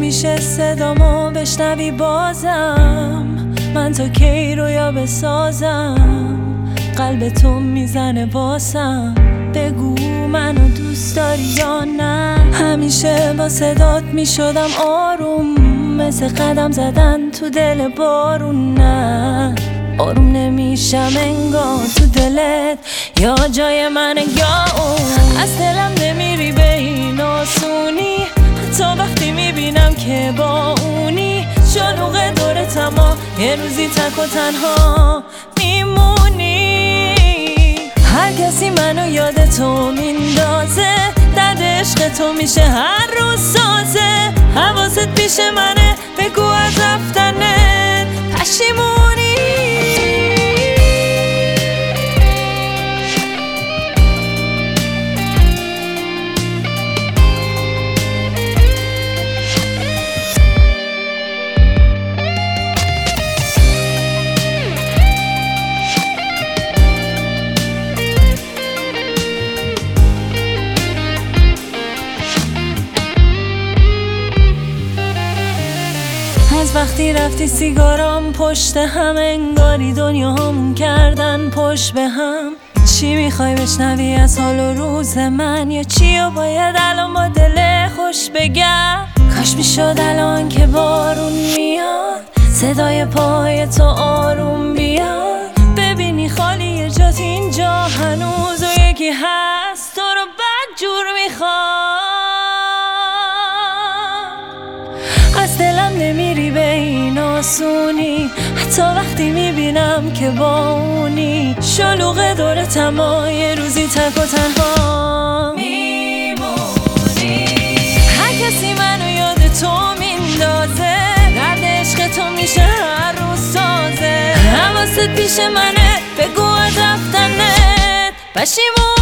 میشه صدامو بشنوی بازم، من تا کی رویا بسازم، قلب تو میزنه واسم، بگو منو دوست داری یا نه. همیشه با صدات میشدم آروم، مثل قدم زدن تو دل بارون، نه آروم نمیشم انگار تو دلت یا جای من یا اون. از دلم نمیری به این آسونی، حتی وقتی میبینم که با اونی، شلوغ دورت اما یه روزی تک و تنها میمونی. هر کسی منو یاد تو میندازه، درد عشق تو میشه هر روز سازه. حواست پیش منه، بگو از رفتنت پشیمونی. از وقتی رفتی سیگارام پشت هم، انگاری دنیا همون کردن پشت به هم. چی میخوای بشنوی از حال و روز من، یا چی و باید الان با دل خوش بگم؟ کاش میشد الان که بارون میاد، صدای پای تو آروم بیاد، ببینی خالی جات اینجا هنوز و یکی هست تو رو بدجور میخواد. از دلم نمیری به این آسونی، حتی وقتی میبینم که با اونی، شلوغ دورت اما یه روزی تک و تنها میمونی. هر کسی منو یاد تو میندازه، درد عشق تو میشه هر روز سازه. حواست پیش منه، بگو از رفتنت پشیمونی.